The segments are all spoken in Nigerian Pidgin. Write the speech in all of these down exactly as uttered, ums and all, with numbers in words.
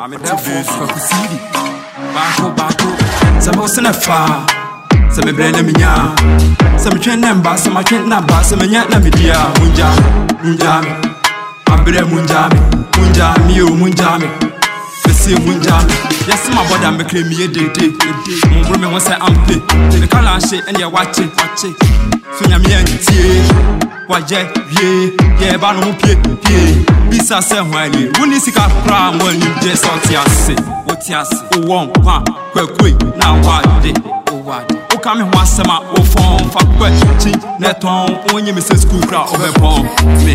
I'm a devil for Kusidi. Bako Bako. Some was in a far. Some a brand of Minya. Some train number, some I can't number, some a yet Namidia. Munjam, Munjam. Abre Munjam, Munjam, you Munjam. The same Munjam. Yes, my body, I'm a claim me a day. Women was I am pay. The color shade and you're watching, watching. Finyamian tea. Why, yeah, yeah, but no pay, pay. Bisa say while when is a pram when you just out here say, what you say, oh, one, one, quick, now what day, oh, what, oh, come in one summer, oh, phone, for question, net on, when you miss a school crowd over bomb.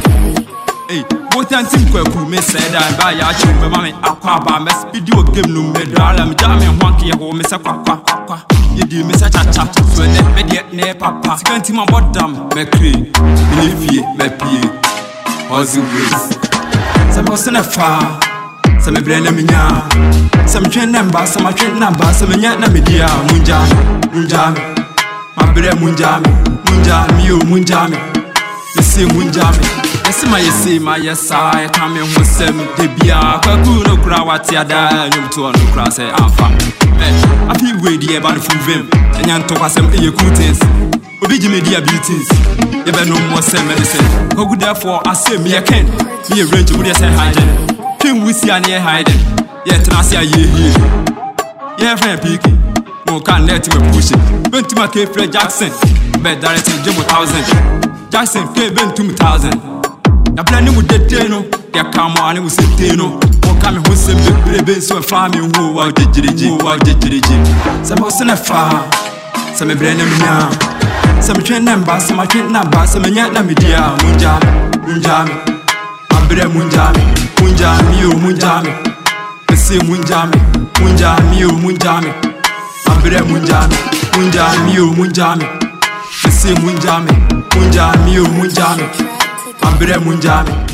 Hey, what and think quick, me said I buy a children, mammy, aqua, mess, video game, no medal, I'm jamming one key, oh, Miss Aqua. You do me such a chat, so let me get near papa. Can't my bottom, me cree, believe ye, me pee, Ozzy Grace. Some was in a far, some a brand of Minya, some train number, some a train number, some a yet Namidia, Munjam, Munjam, my brother Munjam, Munjam, you Munjam, the same Munjam. Yes, my say, my yes, I come in with some debia, Kakuno Krawatia, you to a no cross, Alpha. I feel ready about the full vim, and young talk us some equals. Obey media beauties. You better no more same medicine. How good therefore I say me I can. Me arrange with us and hiding. King we see near hiding. Yet I see a year here. Yeah, friend Peaky. No can let him push it. Went to my K Fred Jackson. Bed directing Jimbo thousand. Jackson K Ben two thousand. The planning with the Teno. They come on and we say Teno. Come who send the baby so farming who out the G, who out the G. Some was in a far. Some a brand of now. Some train number, some I can't number, some a yet Namidia, Munjam, Munjam, Abre Munjam, Munjam, you Munjam, the same Munjam, Munjam, you Munjam, Abre Munjam, Munjam, you Munjam, the same Munjam, Munjam, you Munjam, Abre Munjam.